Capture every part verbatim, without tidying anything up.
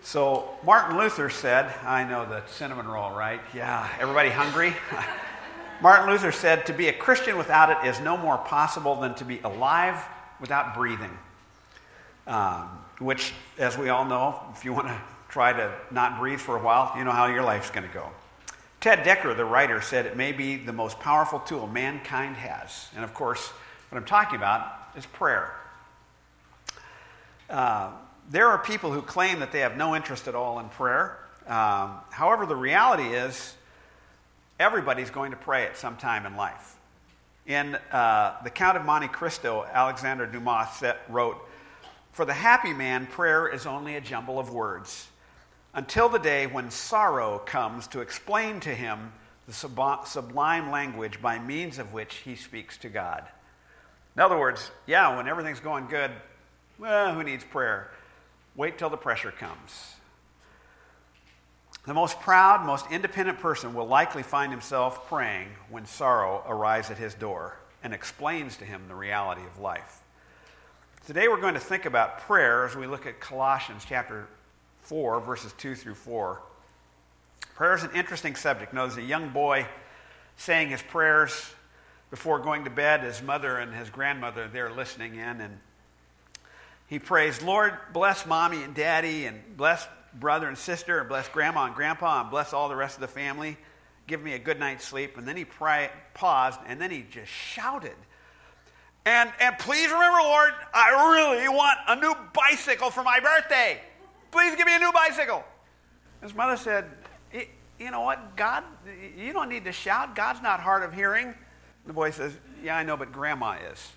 So Martin Luther said, I know the cinnamon roll, right? Yeah, everybody hungry? Martin Luther said, to be a Christian without it is no more possible than to be alive without breathing. Um, which, as we all know, if you want to try to not breathe for a while, you know how your life's going to go. Ted Decker, the writer, said it may be the most powerful tool mankind has. And of course, what I'm talking about is prayer. Uh, there are people who claim that they have no interest at all in prayer. Um, however, the reality is everybody's going to pray at some time in life. In uh, The Count of Monte Cristo, Alexander Dumas set, wrote, "For the happy man, prayer is only a jumble of words, until the day when sorrow comes to explain to him the sub- sublime language by means of which he speaks to God." In other words, yeah, when everything's going good, well, who needs prayer? Wait till the pressure comes. The most proud, most independent person will likely find himself praying when sorrow arrives at his door and explains to him the reality of life. Today we're going to think about prayer as we look at Colossians chapter four, verses two through four. Prayer is an interesting subject. You know, there's a young boy saying his prayers before going to bed. His mother and his grandmother, they're listening in, and he prays, "Lord, bless mommy and daddy, and bless brother and sister, and bless grandma and grandpa, and bless all the rest of the family. Give me a good night's sleep." And then he pray, paused, and then he just shouted, And and please remember, Lord, I really want a new bicycle for my birthday. Please give me a new bicycle. His mother said, "You know what, God, you don't need to shout. God's not hard of hearing." The boy says, "Yeah, I know, but Grandma is."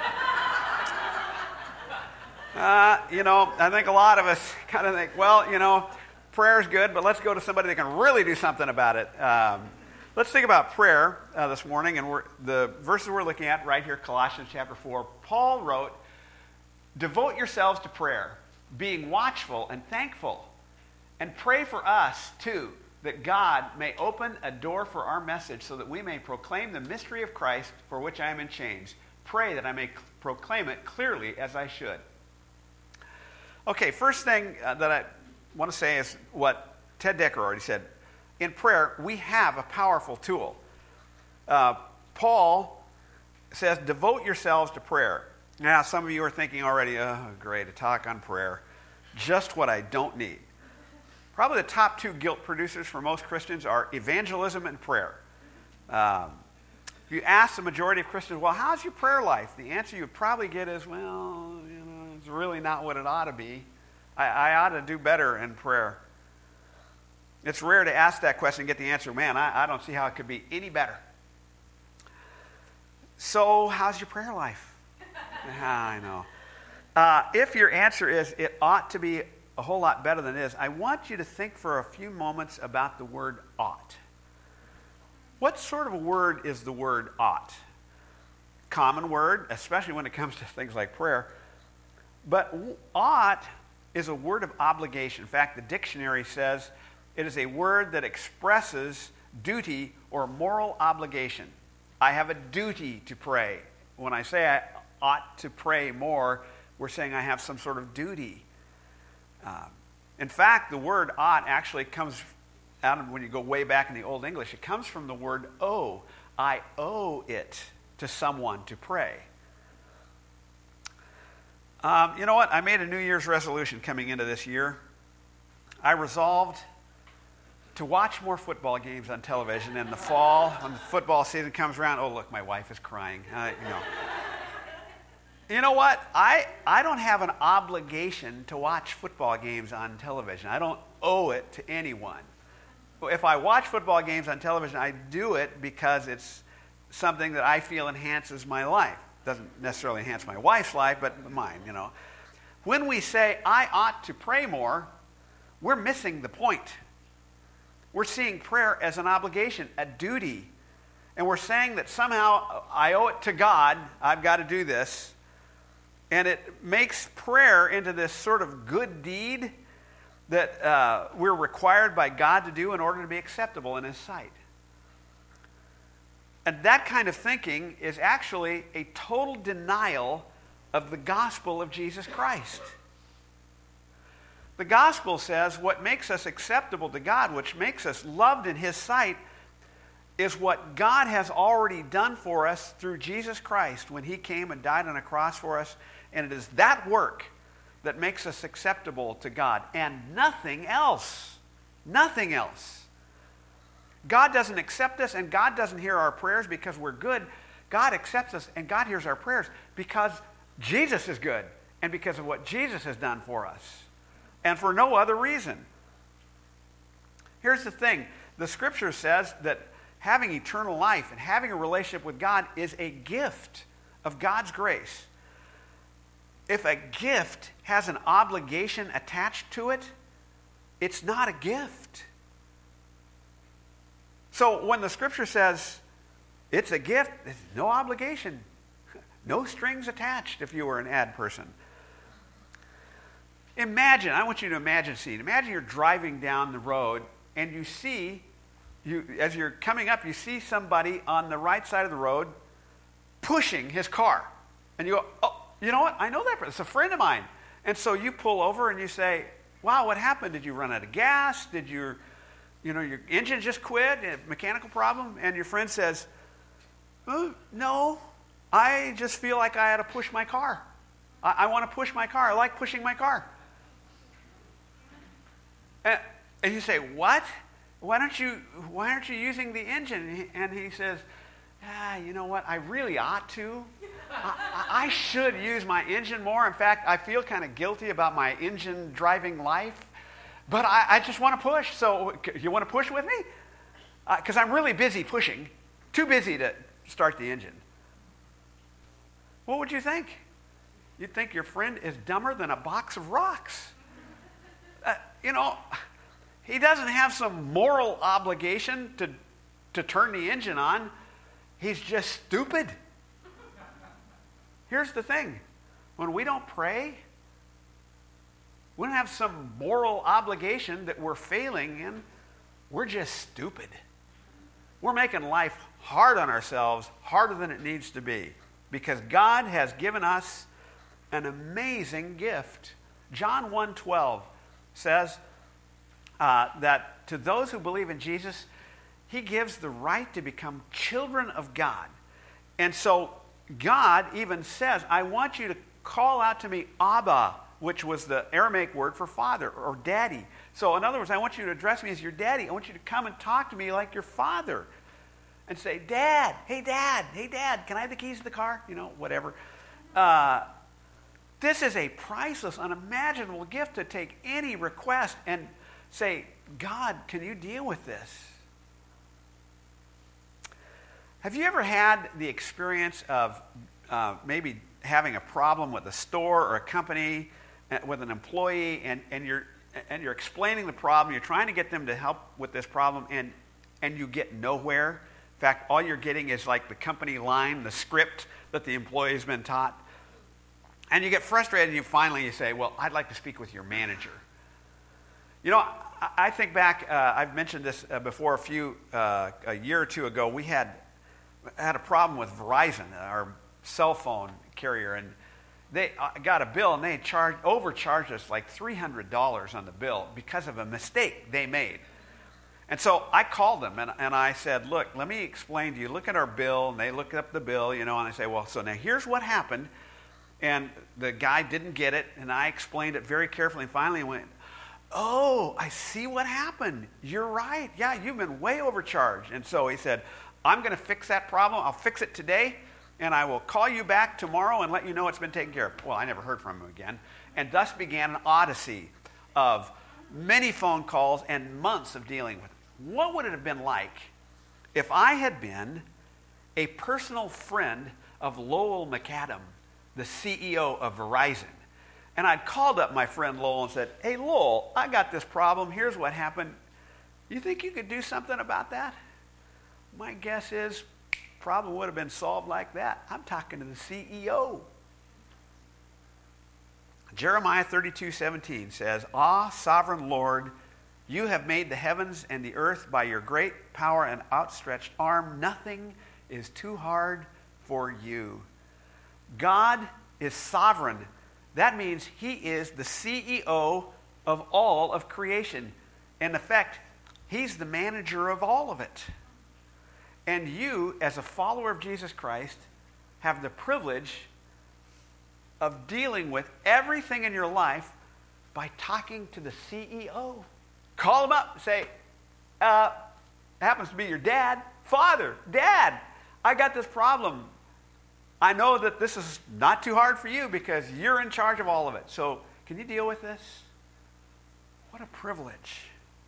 uh, you know, I think a lot of us kind of think, well, you know, prayer's good, but let's go to somebody that can really do something about it. Um, Let's think about prayer uh, this morning, and we're, the verses we're looking at right here, Colossians chapter four. Paul wrote, "Devote yourselves to prayer, being watchful and thankful, and pray for us, too, that God may open a door for our message so that we may proclaim the mystery of Christ for which I am in chains. Pray that I may proclaim it clearly as I should." Okay, first thing uh, that I want to say is what Ted Decker already said. In prayer, we have a powerful tool. Uh, Paul says, devote yourselves to prayer. Now, some of you are thinking already, oh, great, a talk on prayer. Just what I don't need. Probably the top two guilt producers for most Christians are evangelism and prayer. Um, if you ask the majority of Christians, well, how's your prayer life? The answer you would probably get is, well, you know, it's really not what it ought to be. I, I ought to do better in prayer. It's rare to ask that question and get the answer, man, I, I don't see how it could be any better. So, how's your prayer life? I know. Uh, if your answer is, it ought to be a whole lot better than it is, I want you to think for a few moments about the word ought. What sort of a word is the word ought? Common word, especially when it comes to things like prayer. But ought is a word of obligation. In fact, the dictionary says it is a word that expresses duty or moral obligation. I have a duty to pray. When I say I ought to pray more, we're saying I have some sort of duty. Uh, in fact, the word ought actually comes out of, when you go way back in the Old English, it comes from the word owe. I owe it to someone to pray. Um, you know what? I made a New Year's resolution coming into this year. I resolved to watch more football games on television in the fall when the football season comes around. Oh, look, my wife is crying. Uh, you know. You know what? I, I don't have an obligation to watch football games on television. I don't owe it to anyone. If I watch football games on television, I do it because it's something that I feel enhances my life. Doesn't necessarily enhance my wife's life, but mine, you know. When we say, I ought to pray more, we're missing the point. We're seeing prayer as an obligation, a duty. And we're saying that somehow I owe it to God, I've got to do this. And it makes prayer into this sort of good deed that uh, we're required by God to do in order to be acceptable in His sight. And that kind of thinking is actually a total denial of the gospel of Jesus Christ. The gospel says what makes us acceptable to God, which makes us loved in his sight, is what God has already done for us through Jesus Christ when he came and died on a cross for us. And it is that work that makes us acceptable to God, and nothing else. Nothing else. God doesn't accept us, and God doesn't hear our prayers because we're good. God accepts us, and God hears our prayers because Jesus is good, and because of what Jesus has done for us, and for no other reason. Here's the thing. The scripture says that having eternal life and having a relationship with God is a gift of God's grace. If a gift has an obligation attached to it, it's not a gift. So when the scripture says it's a gift, there's no obligation, no strings attached if you were an ad person. Imagine, I want you to imagine a scene. Imagine you're driving down the road and you see, you as you're coming up, you see somebody on the right side of the road pushing his car. And you go, oh, you know what? I know that person. It's a friend of mine. And so you pull over and you say, wow, what happened? Did you run out of gas? Did your, you know, your engine just quit? A mechanical problem? And your friend says, oh, no, I just feel like I had to push my car. I, I want to push my car. I like pushing my car. And, and you say, what? Why don't you, why aren't you using the engine? And he says, ah, you know what? I really ought to. I, I should use my engine more. In fact, I feel kind of guilty about my engine driving life. But I, I just want to push. So you want to push with me? Because uh, I'm really busy pushing. Too busy to start the engine. What would you think? You'd think your friend is dumber than a box of rocks. Uh, you know, he doesn't have some moral obligation to, to turn the engine on. He's just stupid. Here's the thing. When we don't pray, we don't have some moral obligation that we're failing in. We're just stupid. We're making life hard on ourselves, harder than it needs to be, because God has given us an amazing gift. John one twelve says uh, that to those who believe in Jesus, he gives the right to become children of God. And so God even says, I want you to call out to me Abba, which was the Aramaic word for father or daddy. So in other words, I want you to address me as your daddy. I want you to come and talk to me like your father. And say, Dad, hey, Dad, hey, Dad, can I have the keys to the car? You know, whatever. Uh, this is a priceless, unimaginable gift to take any request and say, God, can you deal with this? Have you ever had the experience of uh, maybe having a problem with a store or a company, uh, with an employee, and, and, you're, and you're explaining the problem, you're trying to get them to help with this problem, and, and you get nowhere? In fact, all you're getting is like the company line, the script that the employee has been taught. And you get frustrated and you finally you say, well, I'd like to speak with your manager. You know, I, I think back, uh, I've mentioned this uh, before a few, uh, a year or two ago, we had had a problem with Verizon, our cell phone carrier, and they uh, got a bill and they charged, overcharged us like three hundred dollars on the bill because of a mistake they made. And so I called them and, and I said, look, let me explain to you. Look at our bill. And they look up the bill, you know, and I say, well, so now here's what happened. And the guy didn't get it, and I explained it very carefully. And finally went, oh, I see what happened. You're right. Yeah, you've been way overcharged. And so he said, I'm going to fix that problem. I'll fix it today, and I will call you back tomorrow and let you know it's been taken care of. Well, I never heard from him again. And thus began an odyssey of many phone calls and months of dealing with it. What would it have been like if I had been a personal friend of Lowell McAdam, the C E O of Verizon, and I'd called up my friend Lowell and said, hey, Lowell, I got this problem. Here's what happened. You think you could do something about that? My guess is problem would have been solved like that. I'm talking to the C E O. Jeremiah thirty-two seventeen says, ah, sovereign Lord, you have made the heavens and the earth by your great power and outstretched arm. Nothing is too hard for you. God is sovereign. That means he is the C E O of all of creation. In effect, he's the manager of all of it. And you, as a follower of Jesus Christ, have the privilege of dealing with everything in your life by talking to the C E O. Call him up and say, uh, happens to be your dad. Father, Dad, I got this problem. I know that this is not too hard for you because you're in charge of all of it. So can you deal with this? What a privilege.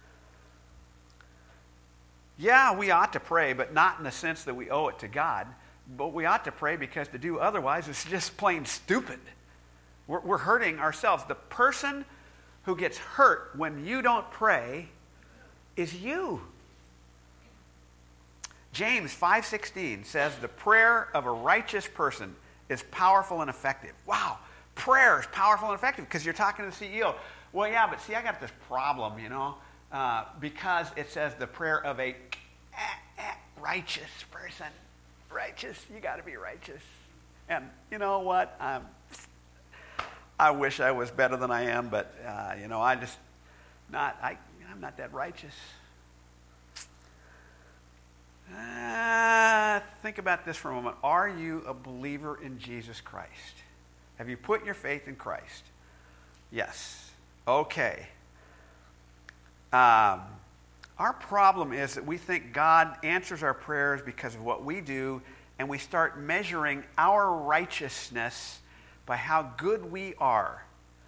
Yeah, we ought to pray, but not in the sense that we owe it to God. But we ought to pray because to do otherwise is just plain stupid. We're, we're hurting ourselves. The person who gets hurt when you don't pray is you. James five sixteen says the prayer of a righteous person is powerful and effective. Wow, prayer is powerful and effective because you're talking to the C E O. Well, yeah, but see, I got this problem, you know, uh, because it says the prayer of a eh, eh, righteous person. Righteous, you got to be righteous. And you know what? Um, I wish I was better than I am, but uh, you know, I just not. I I'm not that righteous. Uh, think about this for a moment. Are you a believer in Jesus Christ? Have you put your faith in Christ? Yes. Okay. Um, our problem is that we think God answers our prayers because of what we do, and we start measuring our righteousness by how good we are.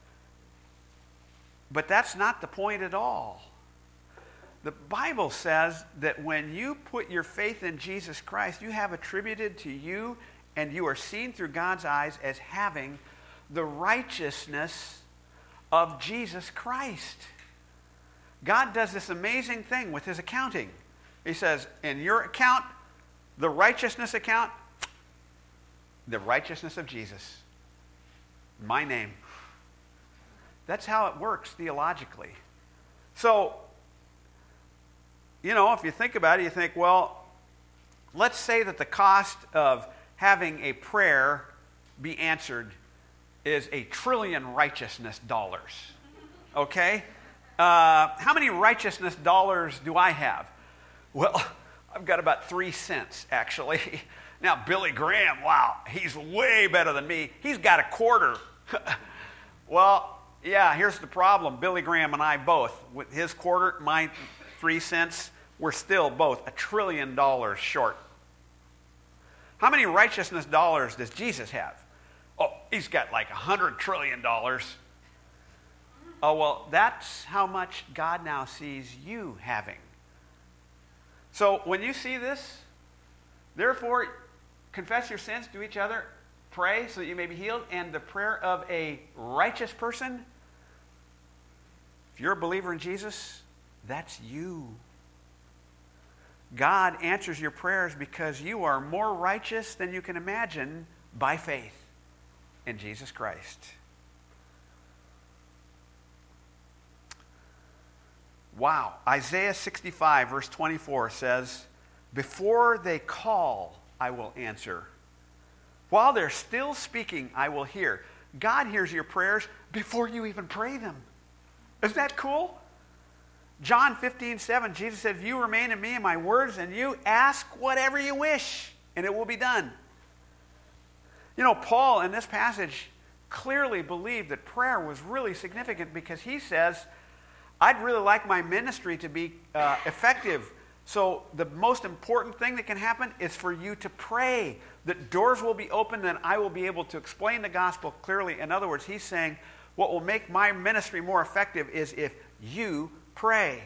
But that's not the point at all. The Bible says that when you put your faith in Jesus Christ, you have attributed to you and you are seen through God's eyes as having the righteousness of Jesus Christ. God does this amazing thing with his accounting. He says, in your account, the righteousness account, the righteousness of Jesus. My name. That's how it works theologically. So, you know, if you think about it, you think, well, let's say that the cost of having a prayer be answered is a trillion righteousness dollars. Okay? Uh, how many righteousness dollars do I have? Well, I've got about three cents, actually. Now, Billy Graham, wow, he's way better than me. He's got a quarter. Well, yeah, here's the problem. Billy Graham and I both, with his quarter, my three cents, we're still both a trillion dollars short. How many righteousness dollars does Jesus have? Oh, he's got like a hundred trillion dollars. Oh, well, that's how much God now sees you having. So when you see this, therefore, confess your sins to each other, pray so that you may be healed, and the prayer of a righteous person, if you're a believer in Jesus, that's you. God answers your prayers because you are more righteous than you can imagine by faith in Jesus Christ. Wow. Isaiah sixty-five, verse twenty-four says, before they call, I will answer. While they're still speaking, I will hear. God hears your prayers before you even pray them. Isn't that cool? John fifteen, seven, Jesus said, if you remain in me and my words, and you ask whatever you wish, and it will be done. You know, Paul in this passage clearly believed that prayer was really significant because he says, I'd really like my ministry to be uh, effective. So the most important thing that can happen is for you to pray. That doors will be opened and I will be able to explain the gospel clearly. In other words, he's saying what will make my ministry more effective is if you pray.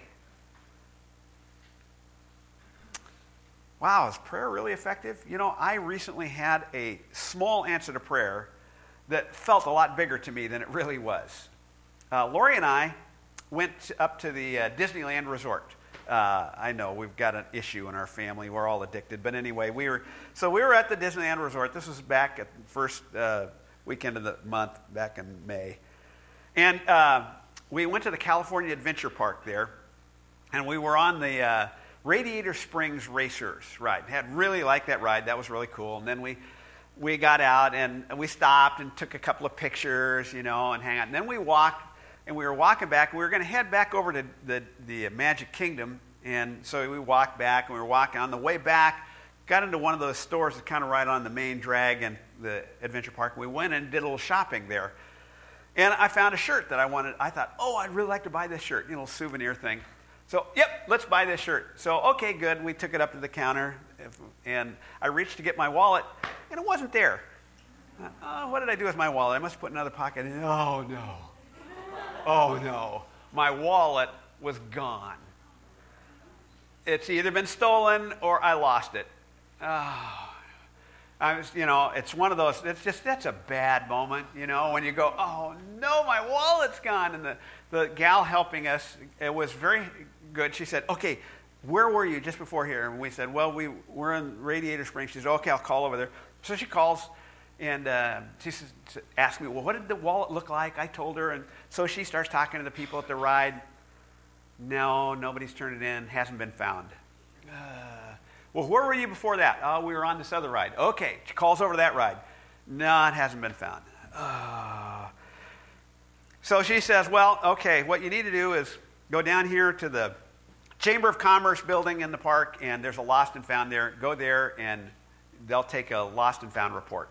Wow, is prayer really effective? You know, I recently had a small answer to prayer that felt a lot bigger to me than it really was. Uh, Lori and I went up to the uh, Disneyland Resort. Uh, I know we've got an issue in our family. We're all addicted. But anyway, we were so we were at the Disneyland Resort. This was back at the first uh, weekend of the month, back in May. And uh, we went to the California Adventure Park there. And we were on the uh, Radiator Springs Racers ride. Had really liked that ride. That was really cool. And then we we got out and we stopped and took a couple of pictures, you know, and hang out. And then we walked. and we were walking back, and we were going to head back over to the, the Magic Kingdom. And so we walked back, and we were walking. On the way back, got into one of those stores that kind of right on the main drag and the adventure park. We went and did a little shopping there. And I found a shirt that I wanted. I thought, oh, I'd really like to buy this shirt, you know, souvenir thing. So, yep, let's buy this shirt. So, okay, good. We took it up to the counter, and I reached to get my wallet, and it wasn't there. Uh, what did I do with my wallet? I must have put it in another pocket. Oh, no. Oh, no. My wallet was gone. It's either been stolen or I lost it. Oh. I was, you know, it's one of those, it's just, that's a bad moment, you know, when you go, oh, no, my wallet's gone. And the, the gal helping us, it was very good. She said, okay, where were you just before here? And we said, well, we, we're in Radiator Springs. She said, okay, I'll call over there. So she calls, and uh, she says, asked me, well, what did the wallet look like? I told her. And so she starts talking to the people at the ride. No, nobody's turned it in. Hasn't been found. Uh, Well, where were you before that? Oh, we were on this other ride. Okay, she calls over to that ride. No, it hasn't been found. Uh, so she says, well, okay, what you need to do is go down here to the Chamber of Commerce building in the park, and there's a lost and found there. Go there, and they'll take a lost and found report.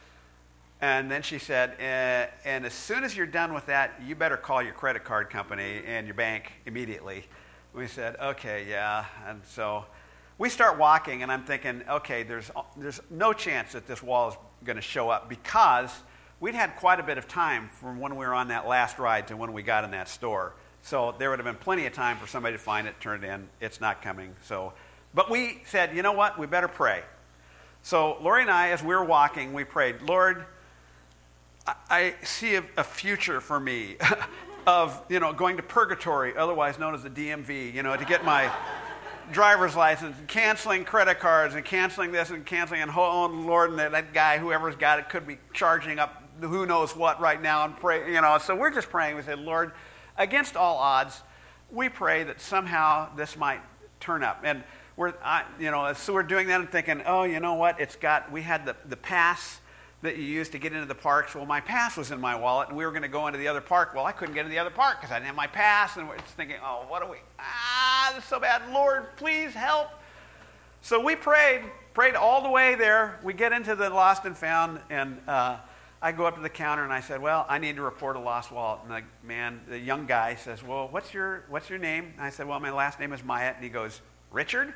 And then she said, eh, and as soon as you're done with that, you better call your credit card company and your bank immediately. We said, okay, yeah. And so we start walking, and I'm thinking, okay, there's there's no chance that this wall is going to show up, because we'd had quite a bit of time from when we were on that last ride to when we got in that store. So there would have been plenty of time for somebody to find it, turn it in. It's not coming. So, but we said, you know what? We better pray. So Lori and I, as we were walking, we prayed, Lord, I, I see a, a future for me of, you know, going to purgatory, otherwise known as the D M V, you know, to get my driver's license, and canceling credit cards, and canceling this and canceling, and oh Lord, and that, that guy, whoever's got it, could be charging up who knows what right now, and pray, you know. So we're just praying. We said, Lord, against all odds, we pray that somehow this might turn up. And we're, I, you know, so we're doing that and thinking, oh, you know what? It's got. We had the the pass that you used to get into the parks. Well, my pass was in my wallet, and we were going to go into the other park. Well, I couldn't get into the other park because I didn't have my pass, and we're just thinking, oh, what do we, ah, this is so bad. Lord, please help. So we prayed, prayed all the way there. We get into the lost and found, and uh, I go up to the counter, and I said, well, I need to report a lost wallet. And the man, the young guy says, well, what's your, what's your name? And I said, well, my last name is Myatt. And he goes, Richard?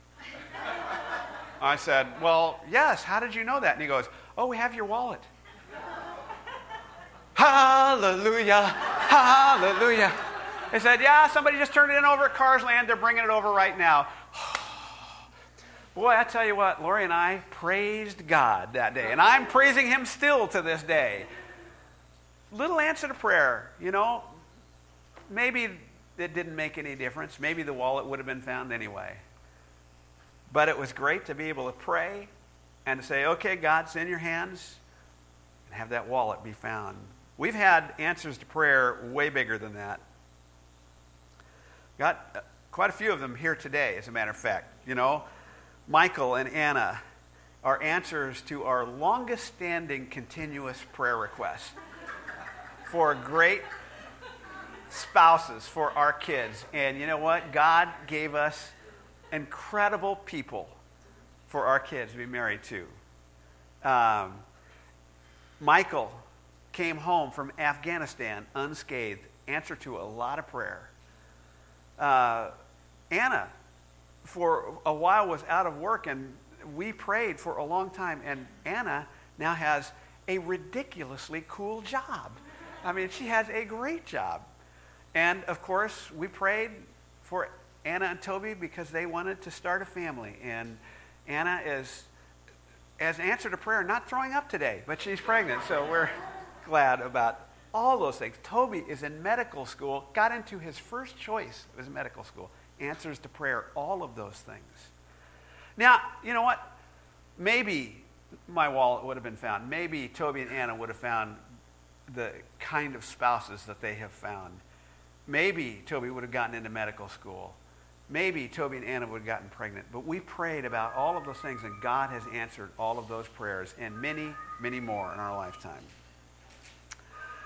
I said, well, yes, how did you know that? And he goes, oh, we have your wallet. Hallelujah, hallelujah. They said, yeah, somebody just turned it in over at Cars Land. They're bringing it over right now. Boy, I tell you what, Lori and I praised God that day, and I'm praising him still to this day. Little answer to prayer, you know. Maybe it didn't make any difference. Maybe the wallet would have been found anyway. But it was great to be able to pray and to say, okay, God, it's in your hands, and have that wallet be found. We've had answers to prayer way bigger than that. Got quite a few of them here today, as a matter of fact. You know, Michael and Anna are answers to our longest-standing continuous prayer requests for great spouses for our kids. And you know what? God gave us incredible people for our kids to be married to. Um, Michael came home from Afghanistan unscathed, answer to a lot of prayer. Uh, Anna, for a while, was out of work, and we prayed for a long time, and Anna now has a ridiculously cool job. I mean, she has a great job. And, of course, we prayed for Anna and Toby because they wanted to start a family. And Anna is, as an answer to prayer, not throwing up today, but she's pregnant, so we're glad about all those things. Toby is in medical school, got into his first choice of his medical school. Answers to prayer, all of those things. Now, you know what? Maybe my wallet would have been found. Maybe Toby and Anna would have found the kind of spouses that they have found. Maybe Toby would have gotten into medical school. Maybe Toby and Anna would have gotten pregnant. But we prayed about all of those things, and God has answered all of those prayers and many, many more in our lifetime.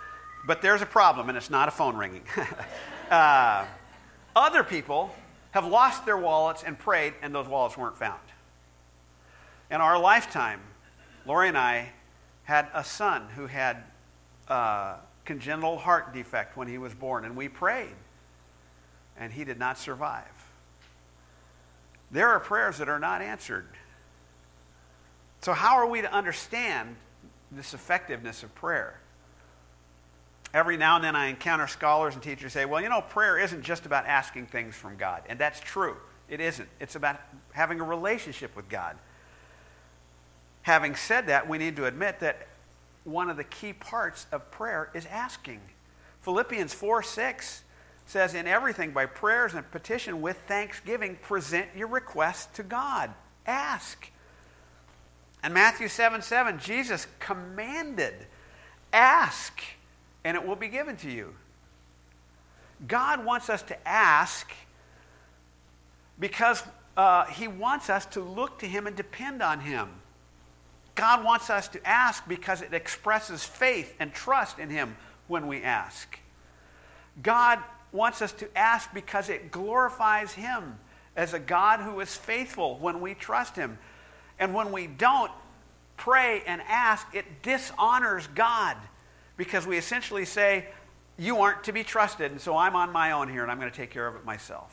But there's a problem, and it's not a phone ringing. uh, other people have lost their wallets and prayed, and those wallets weren't found. In our lifetime, Lori and I had a son who had uh, congenital heart defect when he was born, and we prayed, and he did not survive. There are prayers that are not answered. So how are we to understand this effectiveness of prayer? Every now and then I encounter scholars and teachers say, well, you know, prayer isn't just about asking things from God. And that's true. It isn't. It's about having a relationship with God. Having said that, we need to admit that one of the key parts of prayer is asking. Philippians four six says, in everything by prayers and petition with thanksgiving, present your requests to God. Ask. And Matthew seven seven, Jesus commanded, ask, and it will be given to you. God wants us to ask because uh, he wants us to look to him and depend on him. God wants us to ask because it expresses faith and trust in him when we ask. God wants us to ask because it glorifies him as a God who is faithful when we trust him. And when we don't pray and ask, it dishonors God because we essentially say, you aren't to be trusted, and so I'm on my own here and I'm going to take care of it myself.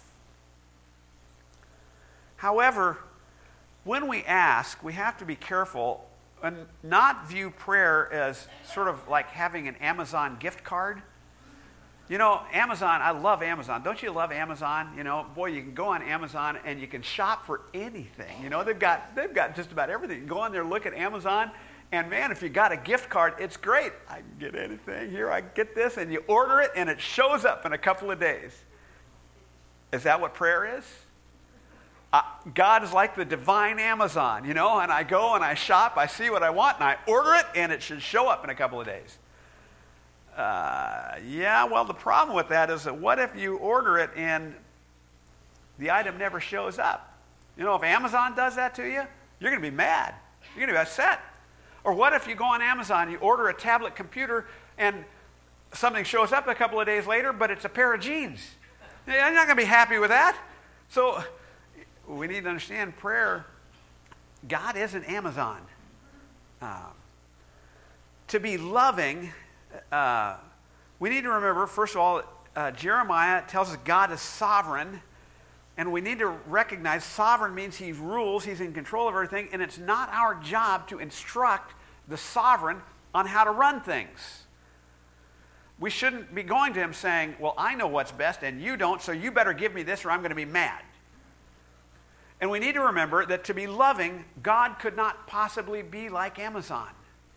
However, when we ask, we have to be careful and not view prayer as sort of like having an Amazon gift card. You know, Amazon, I love Amazon. Don't you love Amazon? You know, boy, you can go on Amazon and you can shop for anything. You know, they've got they've got just about everything. You can go on there, look at Amazon, and man, if you got a gift card, it's great. I can get anything here. I can get this, and you order it, and it shows up in a couple of days. Is that what prayer is? Uh, God is like the divine Amazon, you know, and I go and I shop, I see what I want, and I order it, and it should show up in a couple of days. Uh, yeah, well, the problem with that is that what if you order it and the item never shows up? You know, if Amazon does that to you, you're going to be mad. You're going to be upset. Or what if you go on Amazon, you order a tablet computer, and something shows up a couple of days later, but it's a pair of jeans? You're not going to be happy with that. So we need to understand prayer. God isn't Amazon. Uh, to be loving... Uh, we need to remember, first of all, uh, Jeremiah tells us God is sovereign, and we need to recognize sovereign means he rules, he's in control of everything, and it's not our job to instruct the sovereign on how to run things. We shouldn't be going to him saying, well, I know what's best and you don't, so you better give me this or I'm going to be mad. And we need to remember that to be loving, God could not possibly be like Amazon.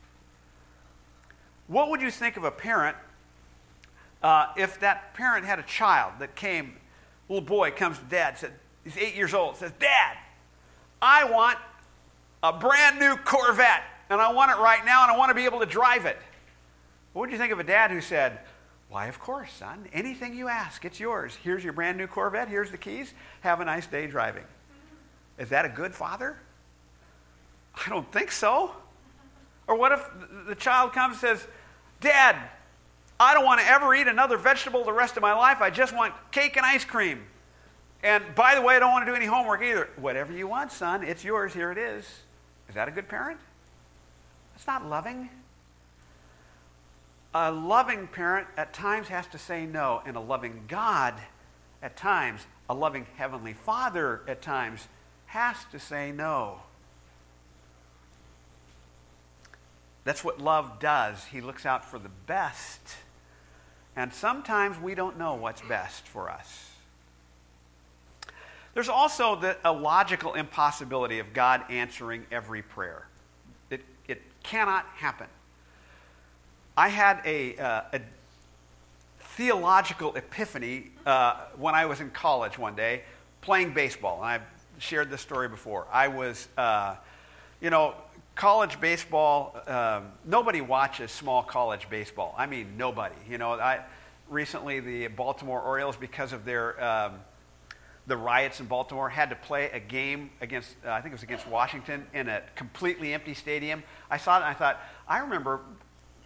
What would you think of a parent uh, if that parent had a child that came, little boy comes to dad, said, he's eight years old, says, Dad, I want a brand new Corvette, and I want it right now, and I want to be able to drive it. What would you think of a dad who said, why, of course, son, anything you ask, it's yours. Here's your brand new Corvette, here's the keys, have a nice day driving. Is that a good father? I don't think so. Or what if the child comes and says, Dad, I don't want to ever eat another vegetable the rest of my life. I just want cake and ice cream. And by the way, I don't want to do any homework either. Whatever you want, son, it's yours. Here it is. Is that a good parent? That's not loving. A loving parent at times has to say no. And a loving God at times, a loving Heavenly Father at times, has to say no. That's what love does. He looks out for the best. And sometimes we don't know what's best for us. There's also the, a logical impossibility of God answering every prayer. It, it cannot happen. I had a, uh, a theological epiphany uh, when I was in college one day playing baseball. And I've shared this story before. I was, uh, you know, college baseball, um, nobody watches small college baseball. I mean, nobody. You know, I recently the Baltimore Orioles, because of their um, the riots in Baltimore, had to play a game against, uh, I think it was against Washington, in a completely empty stadium. I saw it and I thought, I remember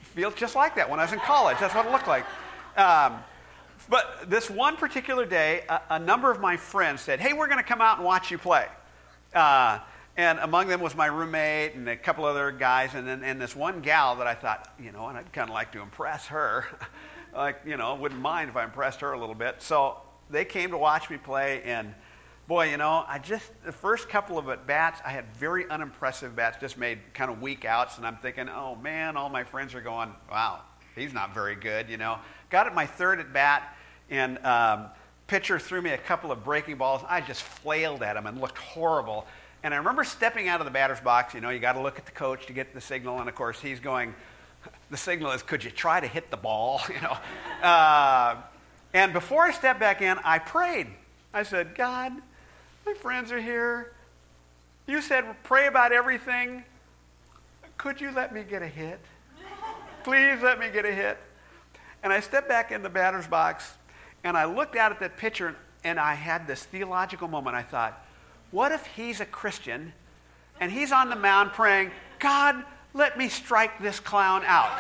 feels just like that when I was in college. That's what it looked like. Um, but this one particular day, a, a number of my friends said, hey, we're going to come out and watch you play. Uh, and among them was my roommate and a couple other guys, and then and this one gal that I thought, you know, and I'd kind of like to impress her. Like, you know, wouldn't mind if I impressed her a little bit. So they came to watch me play, and boy, you know, I just, the first couple of at-bats, I had very unimpressive bats, just made kind of weak outs, and I'm thinking, oh man, all my friends are going, wow, he's not very good, you know. Got at my third at-bat, and um, pitcher threw me a couple of breaking balls. I just flailed at him and looked horrible. And I remember stepping out of the batter's box. You know, you got to look at the coach to get the signal. And, of course, he's going, the signal is, could you try to hit the ball? You know. Uh, and before I stepped back in, I prayed. I said, God, my friends are here. You said pray about everything. Could you let me get a hit? Please let me get a hit. And I stepped back in the batter's box, and I looked out at that pitcher, and I had this theological moment. I thought, what if he's a Christian, and he's on the mound praying, God, let me strike this clown out?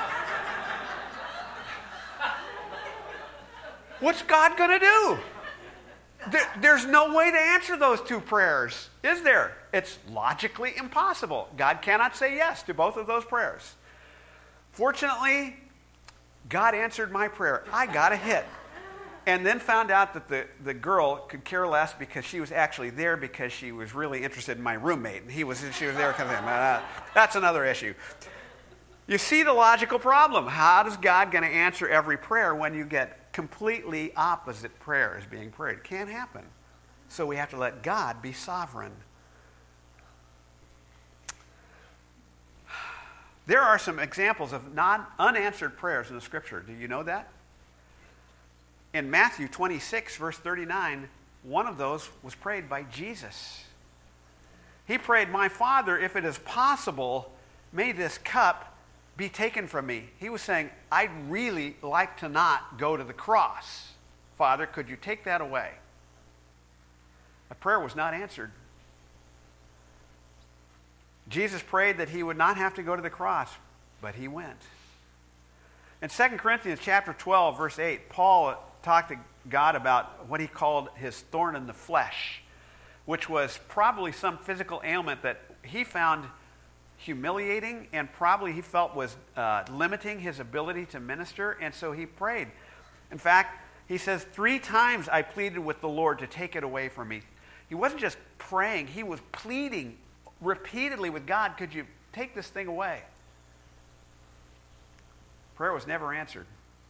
What's God going to do? There, there's no way to answer those two prayers, is there? It's logically impossible. God cannot say yes to both of those prayers. Fortunately, God answered my prayer. I got a hit. And then found out that the, the girl could care less because she was actually there because she was really interested in my roommate. And he was, she was there because of him. Uh, that's another issue. You see the logical problem. How is God going to answer every prayer when you get completely opposite prayers being prayed? It can't happen. So we have to let God be sovereign. There are some examples of non unanswered prayers in the Scripture. Do you know that? In Matthew twenty-six, verse thirty-nine, one of those was prayed by Jesus. He prayed, my Father, if it is possible, may this cup be taken from me. He was saying, I'd really like to not go to the cross. Father, could you take that away? The prayer was not answered. Jesus prayed that he would not have to go to the cross, but he went. In Second Corinthians chapter twelve, verse eight, Paul talked to God about what he called his thorn in the flesh, which was probably some physical ailment that he found humiliating and probably he felt was uh, limiting his ability to minister, and so he prayed. In fact, he says, three times I pleaded with the Lord to take it away from me. He wasn't just praying, he was pleading repeatedly with God, could you take this thing away? Prayer was never answered.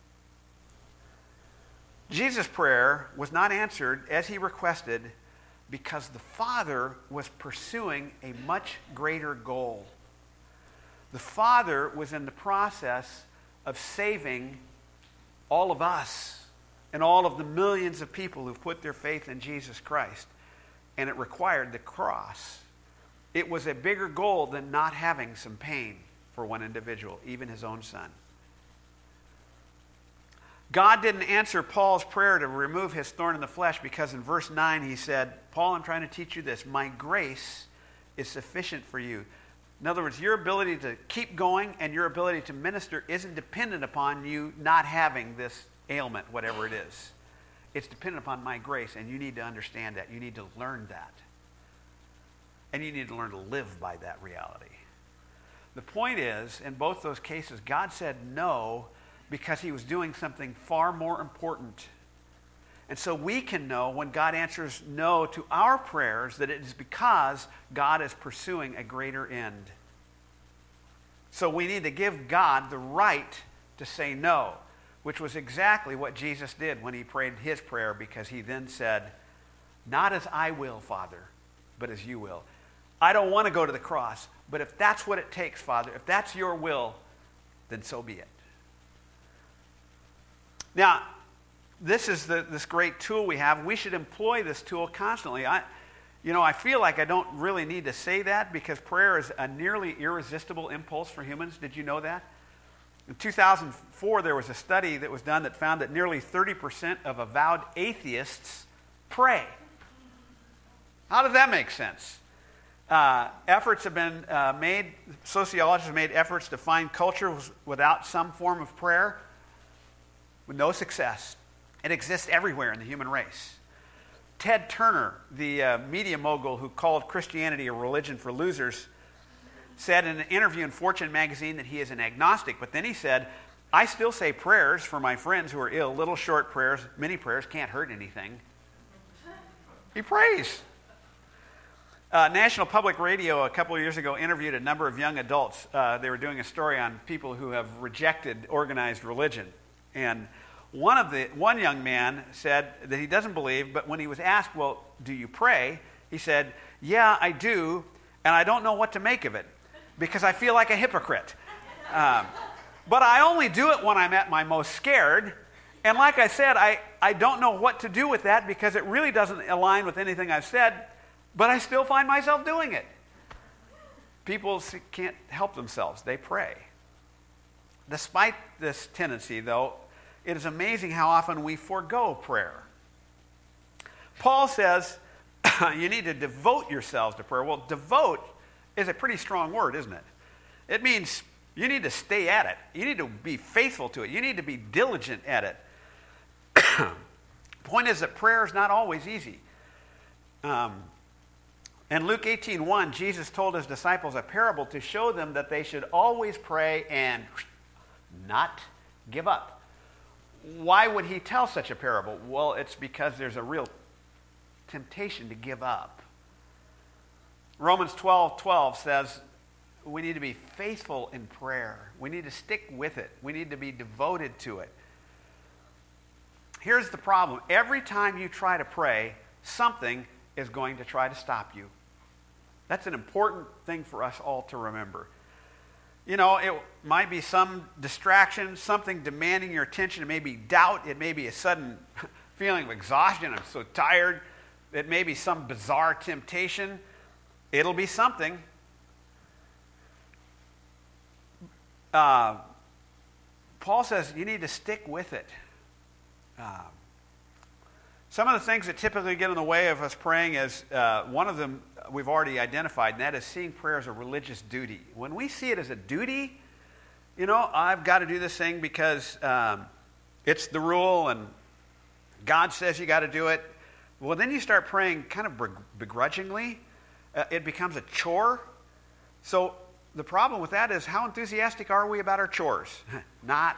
Jesus' prayer was not answered as he requested because the Father was pursuing a much greater goal. The Father was in the process of saving all of us and all of the millions of people who've put their faith in Jesus Christ, and it required the cross. It was a bigger goal than not having some pain for one individual, even his own son. God didn't answer Paul's prayer to remove his thorn in the flesh because in verse nine he said, Paul, I'm trying to teach you this. My grace is sufficient for you. In other words, your ability to keep going and your ability to minister isn't dependent upon you not having this ailment, whatever it is. It's dependent upon my grace, and you need to understand that. You need to learn that. And you need to learn to live by that reality. The point is, in both those cases, God said no because he was doing something far more important. And so we can know when God answers no to our prayers that it is because God is pursuing a greater end. So we need to give God the right to say no, which was exactly what Jesus did when he prayed his prayer, because he then said, not as I will, Father, but as you will. I don't want to go to the cross, but if that's what it takes, Father, if that's your will, then so be it. Now, this is the, this great tool we have. We should employ this tool constantly. I, you know, I feel like I don't really need to say that because prayer is a nearly irresistible impulse for humans. Did you know that? In two thousand four, there was a study that was done that found that nearly thirty percent of avowed atheists pray. How does that make sense? Uh, efforts have been uh, made, sociologists have made efforts to find cultures without some form of prayer with no success. It exists everywhere in the human race. Ted Turner, the uh, media mogul who called Christianity a religion for losers, said in an interview in Fortune magazine that he is an agnostic, but then he said, I still say prayers for my friends who are ill, little short prayers, many prayers, can't hurt anything. He prays. Uh, National Public Radio a couple of years ago interviewed a number of young adults. Uh, they were doing a story on people who have rejected organized religion. And one of the one young man said that he doesn't believe, but when he was asked, well, do you pray? He said, yeah, I do, and I don't know what to make of it because I feel like a hypocrite. Um, but I only do it when I'm at my most scared. And like I said, I, I don't know what to do with that because it really doesn't align with anything I've said. But I still find myself doing it. People can't help themselves. They pray. Despite this tendency, though, it is amazing how often we forego prayer. Paul says you need to devote yourselves to prayer. Well, devote is a pretty strong word, isn't it? It means you need to stay at it. You need to be faithful to it. You need to be diligent at it. The point is that prayer is not always easy. Um, In Luke eighteen one, Jesus told his disciples a parable to show them that they should always pray and not give up. Why would he tell such a parable? Well, it's because there's a real temptation to give up. Romans twelve twelve says we need to be faithful in prayer. We need to stick with it. We need to be devoted to it. Here's the problem. Every time you try to pray, something is going to try to stop you. That's an important thing for us all to remember. You know, it might be some distraction, something demanding your attention. It may be doubt. It may be a sudden feeling of exhaustion. I'm so tired. It may be some bizarre temptation. It'll be something. Uh, Paul says you need to stick with it. Uh, Some of the things that typically get in the way of us praying is, uh, one of them we've already identified, and that is seeing prayer as a religious duty. When we see it as a duty, you know, I've got to do this thing because um, it's the rule and God says you got to do it. Well, then you start praying kind of begrudgingly. Uh, it becomes a chore. So the problem with that is, how enthusiastic are we about our chores? Not.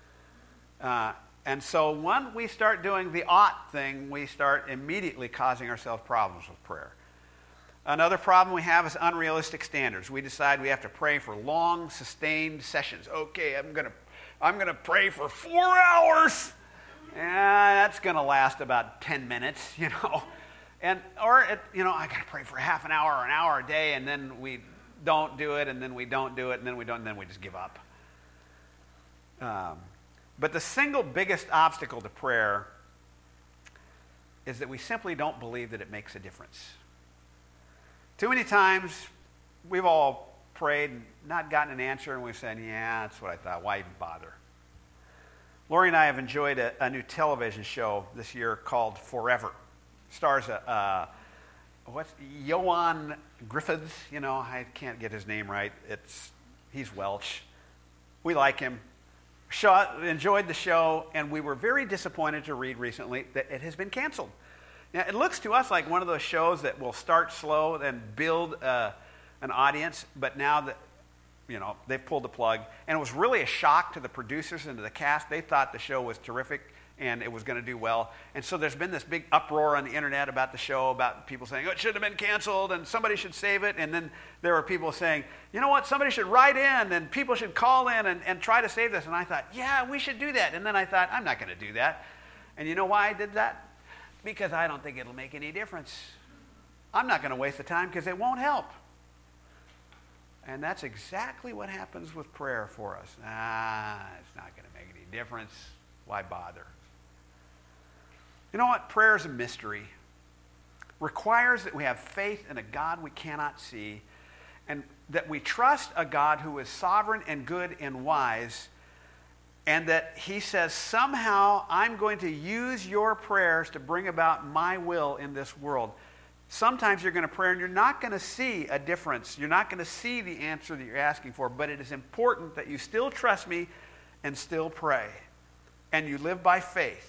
Uh, And so when we start doing the ought thing, we start immediately causing ourselves problems with prayer. Another problem we have is unrealistic standards. We decide we have to pray for long, sustained sessions. Okay, I'm going to I'm going to pray for four hours. Yeah, that's going to last about ten minutes, you know. And or it, you know, I got to pray for half an hour or an hour a day, and then we don't do it, and then we don't do it, and then we don't, and then we just give up. Um, But the single biggest obstacle to prayer is that we simply don't believe that it makes a difference. Too many times we've all prayed and not gotten an answer, and we've said, yeah, that's what I thought. Why even bother? Lori and I have enjoyed a, a new television show this year called Forever. Stars a, uh, what's Ioan Gruffudd. You know, I can't get his name right. It's he's Welsh. We like him. Shot, enjoyed the show, and we were very disappointed to read recently that it has been canceled. Now, it looks to us like one of those shows that will start slow and build uh, an audience, but now that, you know, they've pulled the plug. And it was really a shock to the producers and to the cast. They thought the show was terrific and it was going to do well. And so there's been this big uproar on the internet about the show, about people saying, oh, it should have been canceled and somebody should save it. And then there were people saying, you know what, somebody should write in and people should call in and, and try to save this. And I thought, yeah, we should do that. And then I thought, I'm not going to do that. And you know why I did that? Because I don't think it'll make any difference. I'm not going to waste the time because it won't help. And that's exactly what happens with prayer for us. Ah, it's not going to make any difference. Why bother? You know what? Prayer is a mystery. Requires that we have faith in a God we cannot see, and that we trust a God who is sovereign and good and wise, and that he says, somehow I'm going to use your prayers to bring about my will in this world. sometimes you're going to pray and you're not going to see a difference. You're not going to see the answer that you're asking for, but it is important that you still trust me and still pray. And you live by faith.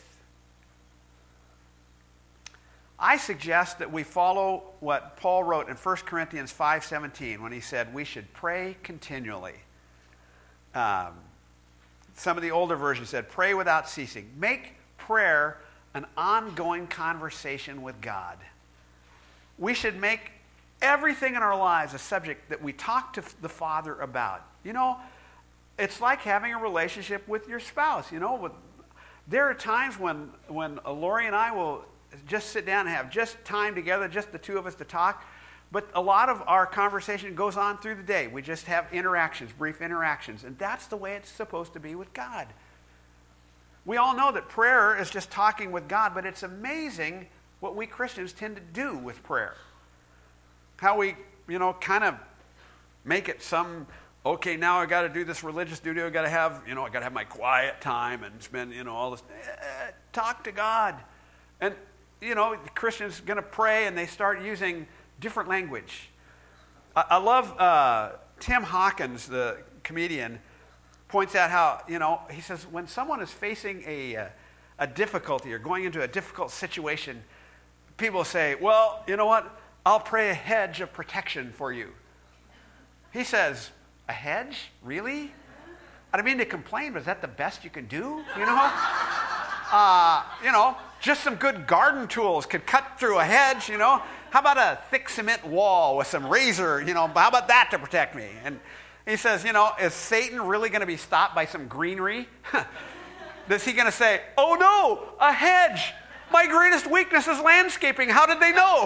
I suggest that we follow what Paul wrote in First Corinthians five seventeen when he said we should pray continually. Um, some of the older versions said pray without ceasing. Make prayer an ongoing conversation with God. We should make everything in our lives a subject that we talk to the Father about. You know, it's like having a relationship with your spouse. You know, with, there are times when, when Lori and I will just sit down and have just time together, just the two of us to talk. But a lot of our conversation goes on through the day. We just have interactions, brief interactions. And that's the way it's supposed to be with God. We all know that prayer is just talking with God, but it's amazing what we Christians tend to do with prayer. How we, you know, kind of make it some, okay, now I got to do this religious duty. I got to have, you know, I got to have my quiet time and spend, you know, all this. Eh, talk to God. And, you know, Christians going to pray and they start using different language. I, I love uh, Tim Hawkins, the comedian, points out how, you know, he says when someone is facing a, uh, a difficulty or going into a difficult situation, people say, well, you know what, I'll pray a hedge of protection for you. He says, a hedge? Really? I don't mean to complain, but is that the best you can do? You know? Uh, you know, just some good garden tools could cut through a hedge, you know. How about a thick cement wall with some razor, you know, how about that to protect me? And he says, you know, is Satan really going to be stopped by some greenery? Is he going to say, oh no, a hedge. My greatest weakness is landscaping. How did they know?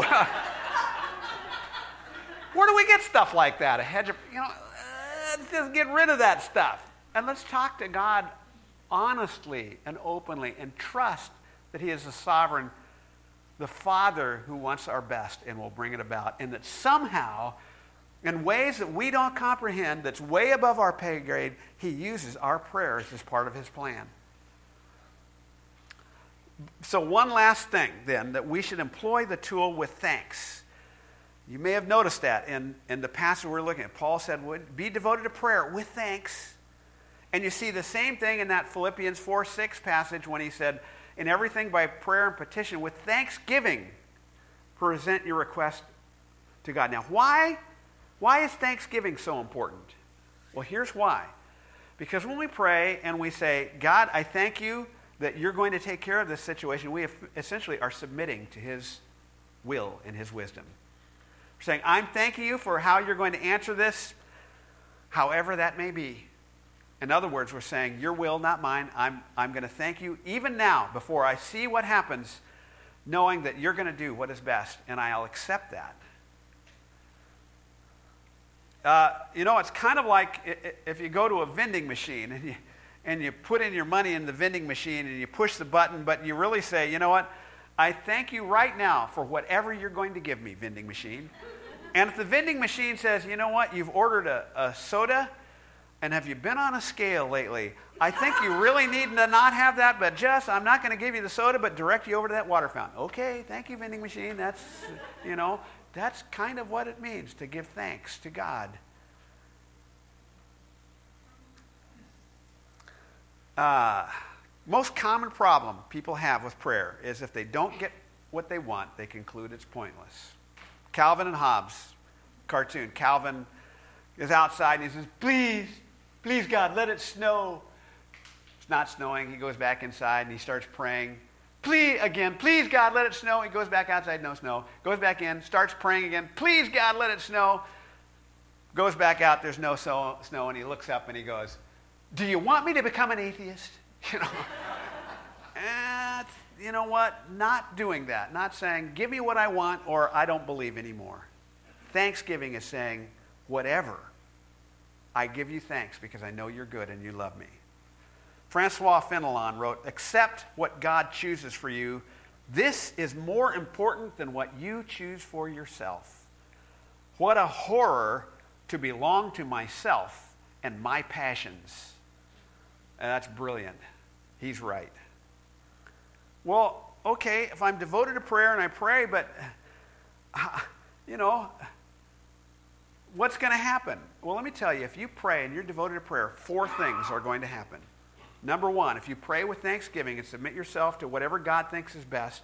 Where do we get stuff like that? A hedge of, you know, uh, just get rid of that stuff. And let's talk to God honestly and openly and trust that he is the sovereign, the Father who wants our best and will bring it about. And that somehow, in ways that we don't comprehend, that's way above our pay grade, he uses our prayers as part of his plan. So one last thing, then, that we should employ the tool with thanks. You may have noticed that in, in the passage we're looking at. Paul said, be devoted to prayer with thanks. And you see the same thing in that Philippians four six passage when he said, in everything by prayer and petition with thanksgiving, present your request to God. Now, why, why is thanksgiving so important? Well, here's why. Because when we pray and we say, God, I thank you that you're going to take care of this situation, we essentially are submitting to his will and his wisdom. We're saying, I'm thanking you for how you're going to answer this, however that may be. In other words, we're saying, your will, not mine. I'm, I'm going to thank you even now, before I see what happens, knowing that you're going to do what is best, and I'll accept that. Uh, you know, it's kind of like if you go to a vending machine and you, and you put in your money in the vending machine and you push the button, but you really say, you know what, I thank you right now for whatever you're going to give me, vending machine. And if the vending machine says, you know what, you've ordered a, a soda, and have you been on a scale lately? I think you really need to not have that, but just, I'm not going to give you the soda, but direct you over to that water fountain. Okay, thank you, vending machine. That's, you know, that's kind of what it means to give thanks to God. Uh, most common problem people have with prayer is if they don't get what they want, they conclude it's pointless. Calvin and Hobbes cartoon. Calvin is outside and he says, please, please God, let it snow. It's not snowing. He goes back inside and he starts praying. Please, again, please God, let it snow. He goes back outside, no snow. Goes back in, starts praying again. Please God, let it snow. Goes back out, there's no snow, snow, and he looks up and he goes, do you want me to become an atheist? You know, and you know what? Not doing that. Not saying, give me what I want or I don't believe anymore. Thanksgiving is saying, whatever, I give you thanks because I know you're good and you love me. Francois Fenelon wrote, accept what God chooses for you. This is more important than what you choose for yourself. What a horror to belong to myself and my passions. And that's brilliant. He's right. Well, okay, if I'm devoted to prayer and I pray, but you know, what's going to happen? Well, let me tell you, if you pray and you're devoted to prayer, four things are going to happen. Number one, if you pray with thanksgiving and submit yourself to whatever God thinks is best,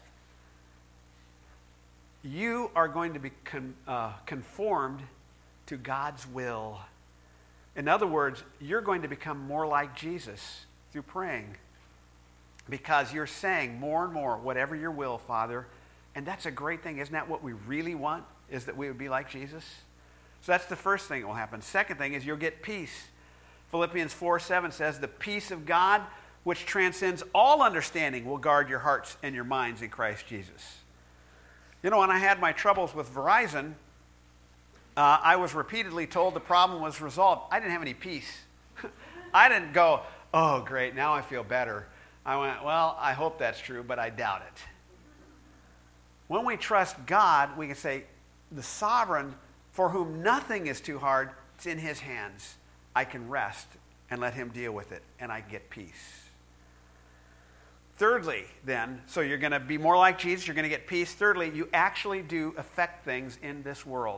you are going to be con, uh, conformed to God's will. In other words, you're going to become more like Jesus through praying, because you're saying more and more, whatever your will, Father. And that's a great thing. Isn't that what we really want, is that we would be like Jesus? So that's the first thing that will happen. Second thing is you'll get peace. Philippians four seven says, the peace of God, which transcends all understanding, will guard your hearts and your minds in Christ Jesus. You know, when I had my troubles with Verizon, uh, I was repeatedly told the problem was resolved. I didn't have any peace. I didn't go, oh, great, now I feel better. I went, well, I hope that's true, but I doubt it. When we trust God, we can say, the sovereign, for whom nothing is too hard, it's in his hands. I can rest and let him deal with it, and I get peace. Thirdly, then, so you're going to be more like Jesus, you're going to get peace. Thirdly, you actually do affect things in this world.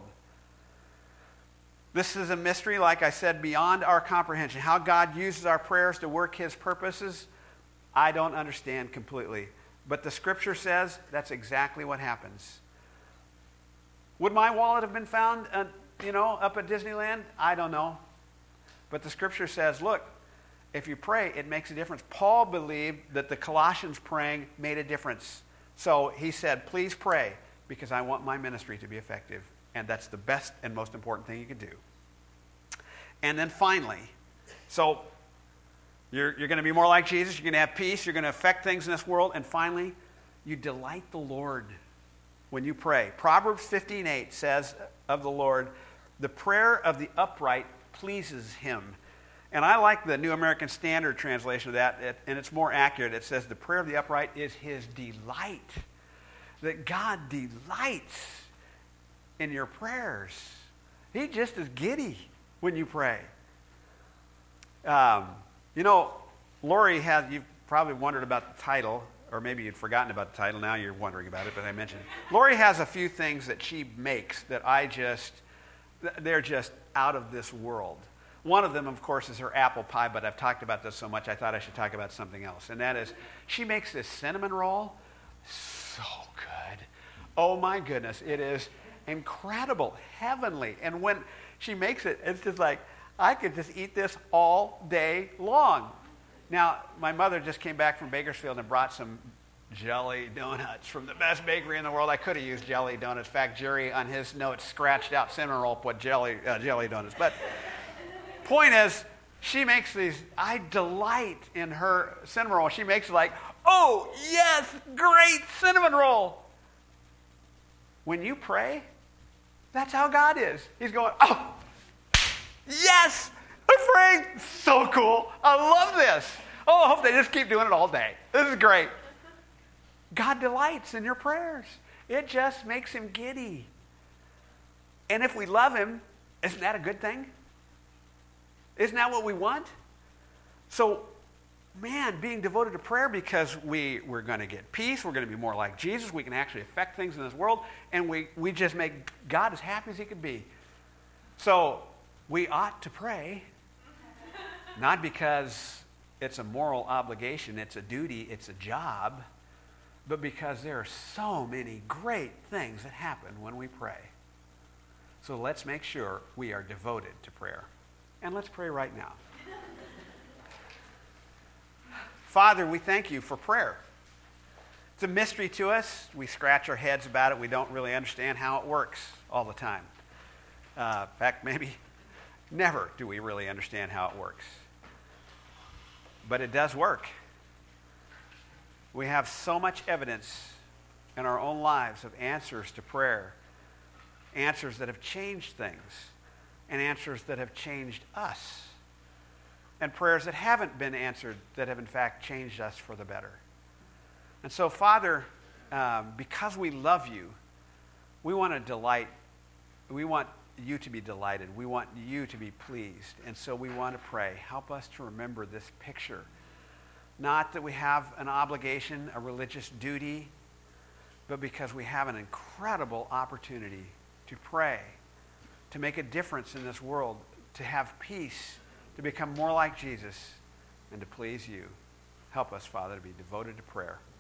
This is a mystery, like I said, beyond our comprehension. How God uses our prayers to work his purposes, I don't understand completely. But the scripture says that's exactly what happens. Would my wallet have been found, uh, you know, up at Disneyland? I don't know. But the scripture says, look, if you pray, it makes a difference. Paul believed that the Colossians praying made a difference. So he said, please pray, because I want my ministry to be effective. And that's the best and most important thing you can do. And then finally, so you're, you're going to be more like Jesus. You're going to have peace. You're going to affect things in this world. And finally, you delight the Lord when you pray. Proverbs fifteen eight says of the Lord, the prayer of the upright pleases him. And I like the New American Standard translation of that, it, and it's more accurate. It says the prayer of the upright is his delight. That God delights in your prayers. He just is giddy when you pray. Um, you know, Lori has, you've probably wondered about the title, or maybe you'd forgotten about the title. Now you're wondering about it, but I mentioned it. Lori has a few things that she makes that I just, they're just out of this world. One of them, of course, is her apple pie, but I've talked about this so much I thought I should talk about something else. And that is, she makes this cinnamon roll so good. Oh my goodness, it is incredible, heavenly. And when she makes it, it's just like, I could just eat this all day long. Now, my mother just came back from Bakersfield and brought some jelly donuts from the best bakery in the world. I could have used jelly donuts. In fact, Jerry, on his notes, scratched out cinnamon roll, put jelly, uh, jelly donuts. But point is, she makes these, I delight in her cinnamon roll. She makes like, oh, yes, great cinnamon roll. When you pray, that's how God is. He's going, oh, yes, I'm praying. So cool. I love this. Oh, I hope they just keep doing it all day. This is great. God delights in your prayers. It just makes him giddy. And if we love him, isn't that a good thing? Isn't that what we want? So, man, being devoted to prayer because we, we're going to get peace, we're going to be more like Jesus, we can actually affect things in this world, and we, we just make God as happy as he could be. So, we ought to pray, not because it's a moral obligation, it's a duty, it's a job, but because there are so many great things that happen when we pray. So let's make sure we are devoted to prayer. And let's pray right now. Father, we thank you for prayer. It's a mystery to us. We scratch our heads about it. We don't really understand how it works all the time. Uh, in fact, maybe never do we really understand how it works. But it does work. We have so much evidence in our own lives of answers to prayer, answers that have changed things, and answers that have changed us, and prayers that haven't been answered that have in fact changed us for the better. And so, Father, um, because we love you, we want to delight, we want you to be delighted, we want you to be pleased, and so we want to pray. Help us to remember this picture. Not that we have an obligation, a religious duty, but because we have an incredible opportunity to pray, to make a difference in this world, to have peace, to become more like Jesus, and to please you. Help us, Father, to be devoted to prayer.